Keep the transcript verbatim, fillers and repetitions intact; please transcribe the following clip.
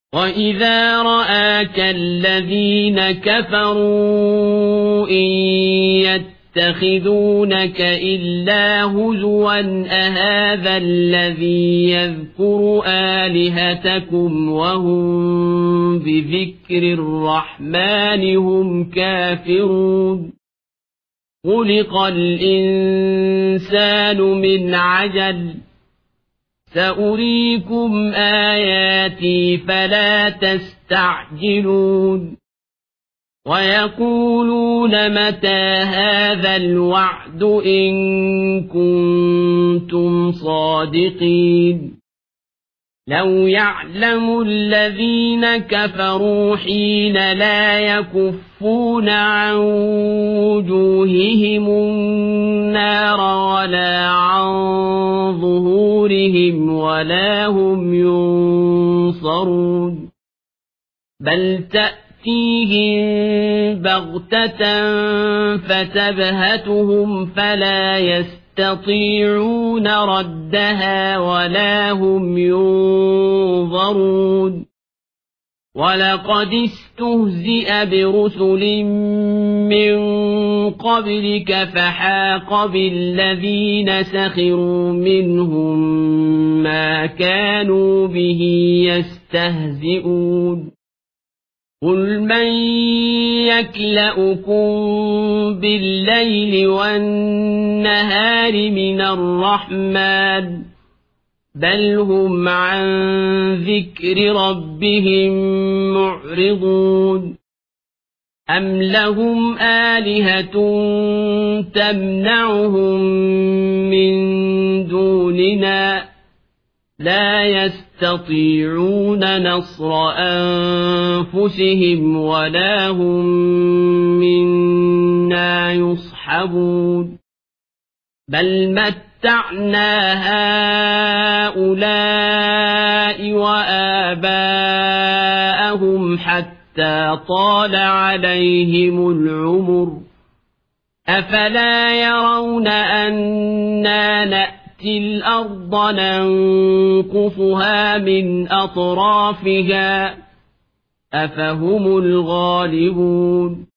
وَإِذَا رَآكَ الَّذِينَ كَفَرُوا إِن يَتَّخِذُونَكَ إِلَّا هُزُوًا أَهَٰذَا الَّذِي يَذْكُرُ آلِهَتَكُمْ وَهُم بِذِكْرِ الرَّحْمَٰنِ هُمْ كَافِرُونَ خُلِقَ الْإِنسَانُ مِنْ عَجَلٍ سَأُرِيكُمْ آيَاتِي فَلَا تَسْتَعْجِلُونِ وَيَقُولُونَ مَتَىٰ هَٰذَا الْوَعْدُ إِن كُنتُمْ صَادِقِينَ لَوْ يَعْلَمُ الَّذِينَ كَفَرُوا حِينَ لَا يَكُفُّونَ عَن وُجُوهِهِمُ النَّارَ وَلَا عَن ظُهُورِهِمْ وَلَا هُمْ يُنصَرُونَ بَلْ تَأْتِيهِم بَغْتَةً فَتَبْهَتُهُمْ فَلَا يَسْتَطِيعُونَ رَدَّهَا وَلَا هُمْ يُنظَرُونَ وَلَقَدِ اسْتُهْزِئَ بِرُسُلٍ مِّن قَبْلِكَ فَحَاقَ بِالَّذِينَ سَخِرُوا مِنْهُم مَّا كَانُوا بِهِ يَسْتَهْزِئُونَ قُلْ مَن يَكْلَؤُكُم بِاللَّيْلِ وَالنَّهَارِ مِنَ الرَّحْمَٰنِ بَلْ هُمْ عَن ذِكْرِ رَبِّهِم مُّعْرِضُونَ أَمْ لَهُمْ آلِهَةٌ تَمْنَعُهُم مِّن دُونِنَا لَا يَسْتَطِيعُونَ نَصْرَ أَنفُسِهِمْ وَلَا هُم مِّنَّا يُصْحَبُونَ بَلْ مَتَّعْنَا هَٰؤُلَاءِ وَآبَاءَهُمْ حَتَّىٰ طَالَ عَلَيْهِمُ الْعُمُرُ أَفَلَا يَرَوْنَ أَنَّا نَأْتِي الْأَرْضَ نَنقُصُهَا مِنْ أَطْرَافِهَا أَفَهُمُ الْغَالِبُونَ